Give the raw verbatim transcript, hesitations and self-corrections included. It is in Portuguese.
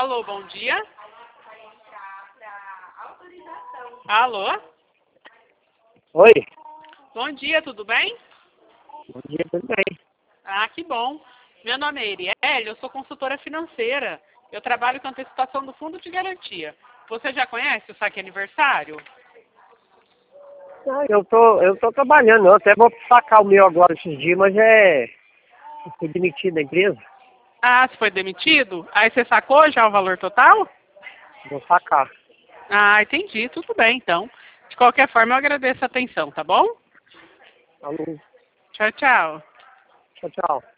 Alô, bom dia. Alô? Oi. Bom dia, tudo bem? Bom dia, tudo bem? Ah, que bom. Meu nome é Erielle, eu sou consultora financeira. Eu trabalho com antecipação do fundo de garantia. Você já conhece o Saque Aniversário? Ah, eu tô, eu tô trabalhando, eu até vou sacar o meu agora esses dias, mas é. Eu fui demitido da empresa. Ah, você foi demitido? Aí você sacou já o valor total? Vou sacar. Ah, entendi. Tudo bem, então. De qualquer forma, eu agradeço a atenção, tá bom? Alô, Tchau, tchau. tchau, tchau.